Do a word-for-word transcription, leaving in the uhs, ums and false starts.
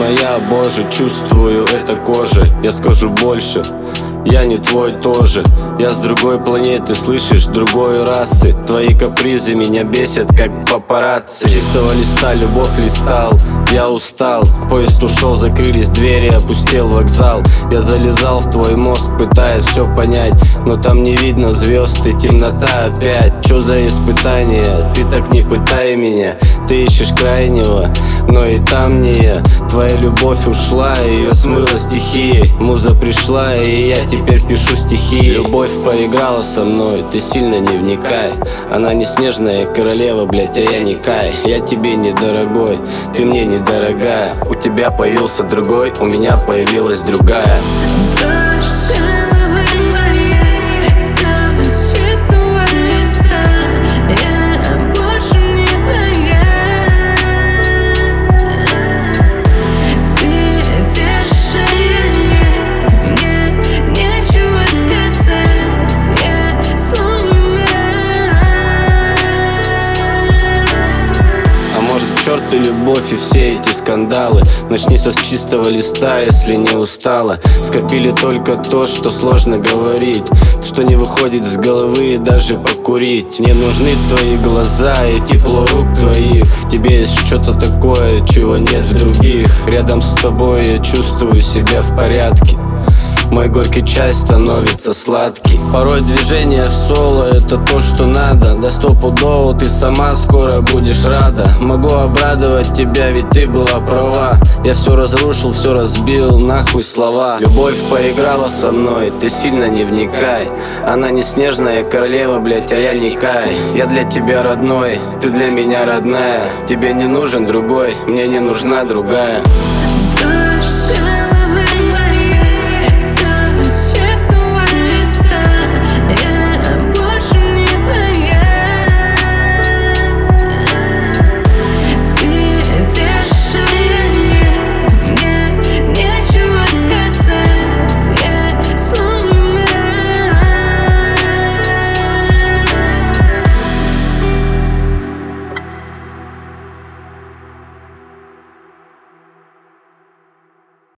моя, боже, чувствую это кожей. Я скажу больше, я не твой тоже. Я с другой планеты, слышишь, другой расы. Твои капризы меня бесят, как папарацци. Чистого листа любовь листал, я устал. Поезд ушел, закрылись двери, опустел вокзал. Я залезал в твой мозг, пытаясь все понять, но там не видно звезд и темнота опять. Чё за испытание? Ты так не пытай меня. Ты ищешь крайнего, но и там не я. Твоя любовь ушла, ее смыла стихией. Муза пришла, и я теперь пишу стихи. Любовь поиграла со мной, ты сильно не вникай. Она не снежная королева, блять, а я не Кай. Я тебе недорогой, ты мне недорогая. У тебя появился другой, у меня появилась другая. Дождь с головы моей, всё с чистого листа. Я больше не твоя. Ты держишь, а я нет. Мне нечего сказать. Я сломана. А может, к черту любовь и все эти скандалы. Начни со с чистого листа, если не устала. Скопили только то, что сложно говорить, что не выходит с головы и даже покурить. Мне нужны твои глаза и тепло рук твоих. В тебе есть что-то такое, чего нет в других. Рядом с тобой я чувствую себя в порядке. Мой горький чай становится сладкий. Порой движение в соло — это то, что надо. Да стопудово ты сама скоро будешь рада. Могу обрадовать тебя, ведь ты была права. Я все разрушил, все разбил, нахуй слова. Любовь поиграла со мной, ты сильно не вникай. Она не снежная королева, блять, а я не Кай. Я для тебя родной, ты для меня родная. Тебе не нужен другой, мне не нужна другая. Дождь